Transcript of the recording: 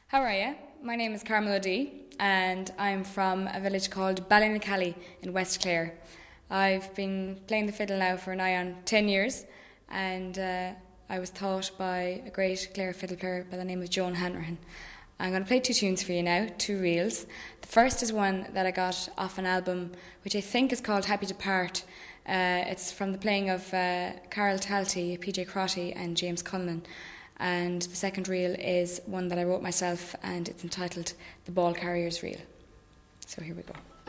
How are you? My name is Carmel O'Dea and I'm from a village called Ballinacally in West Clare. I've been playing the fiddle now for nigh on 10 years and I was taught by a great Clare fiddle player by the name of Joan Hanrahan. I'm going to play two tunes for you now, two reels. The first is one that I got off an album which I think is called Happy to Part. It's from the playing of Carol Talty, PJ Crotty and James Cullen. And the second reel is one that I wrote myself and it's entitled The Ball Carrier's Reel. So here we go.